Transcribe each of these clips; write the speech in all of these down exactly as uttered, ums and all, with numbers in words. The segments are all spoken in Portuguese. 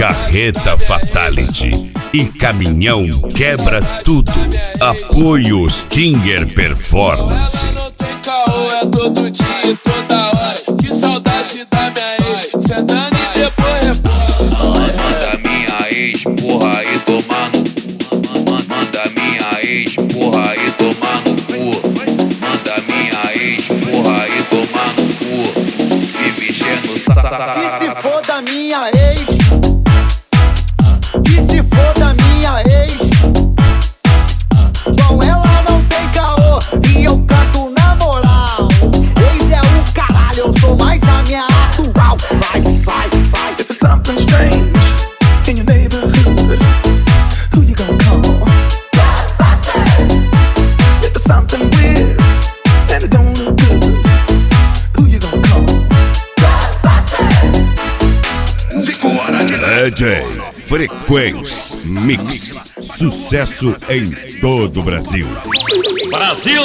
Carreta Fatality e caminhão quebra tudo. Apoio Stinger Performance. Não tem caô, é todo dia e toda hora. Que saudade da minha ex, sentando e depois rebola. Manda minha ex, porra, e tomar no cu. Manda minha ex, porra, e tomar no cu. Manda minha ex, porra, e tomar no cu. Me mexendo no saco. E se for da minha ex, e se for da minha ex, com ela não tem caô e eu canto na moral. Ex é o caralho, eu sou mais a minha atual. Vai, vai, vai. If there's something strange in your neighborhood, who you gonna call? If there's something weird and it don't look good, who you gonna call? D J Frequência Mix. Sucesso em todo o Brasil. Brasil!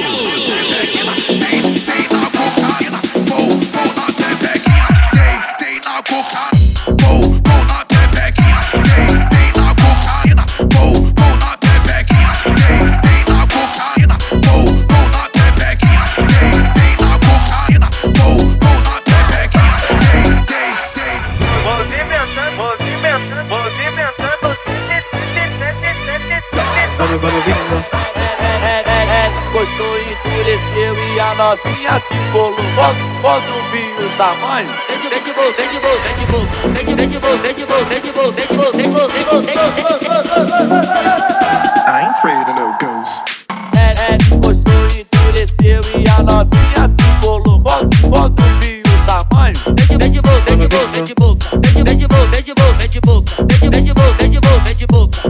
Gostou, endureceu e a novinha ficou louca. Bota o vinho o tamanho. Tem que voltar, tem que voltar, tem que voltar, tem que tem que voltar, tem que voltar, tem que voltar, tem que voltar, tem que voltar, tem que voltar. I ain't afraid of no ghost. É, é, gostou, endureceu e a novinha ficou louca. Bota o vinho o tamanho. Tem que tem que voltar, tem que voltar, tem que voltar, tem que tem que voltar, tem que voltar, tem que voltar, tem que tem que voltar, tem que voltar, tem que voltar.